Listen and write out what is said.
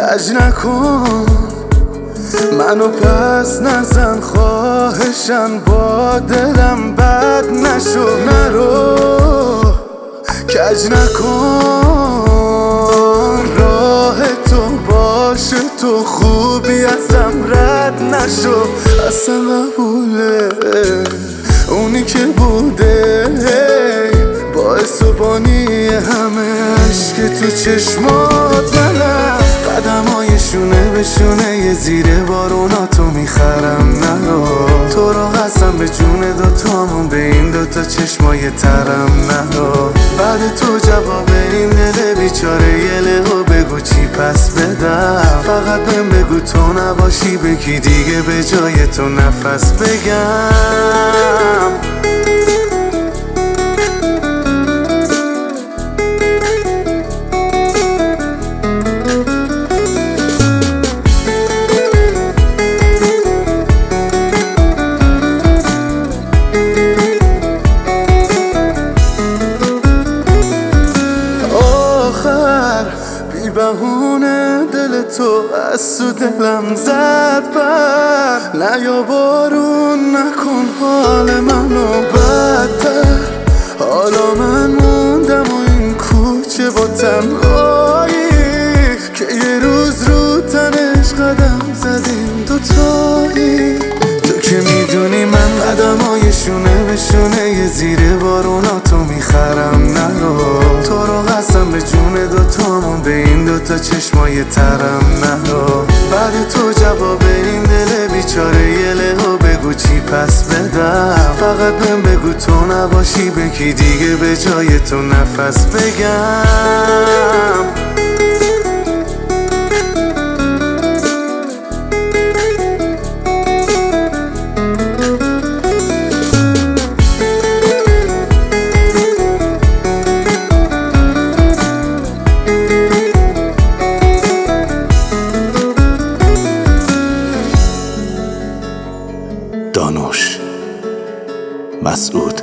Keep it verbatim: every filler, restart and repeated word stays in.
کج نکن منو پس نزن، خواهشن با دلم بد نشو. نرو کج نکن، راه تو باشه تو، خوبی ازم رد نشو. اصلا قبوله اونی که بوده باعث و بانی همه عشق تو چشمات منم. قدمایشونه به شونه یه زیر بارونا تو میخرم. نرو تو رو قسم به جون دوتامون، به این دوتا چشمای ترم. نرو بعد تو جواب این دل بیچاره یه لهو بگو چی پس بدم. فقط بهم بگو تو نباشی بگی دیگه به جای تو نفس بگم. بی بهونه دل تو از تو دلم زد بر. نیا بارون نکن حال منو بدتر. حالا من موندم و این کوچه با تنهایی که یه روز رو تنش قدم زدیم دوتایی. تو که میدونی من قدمای شونه به شونه یه زیر بارونا تو میخرم. نرو تو رو قسم به جون دوتامون، به این دوتا چشمای ترم. نرو بعد تو جواب این دل بیچاره یه لهو بگو چی پس بدم. فقط بهم بگو تو نباشی بگی دیگه به جای تو نفس بگم. دانوش مسعود.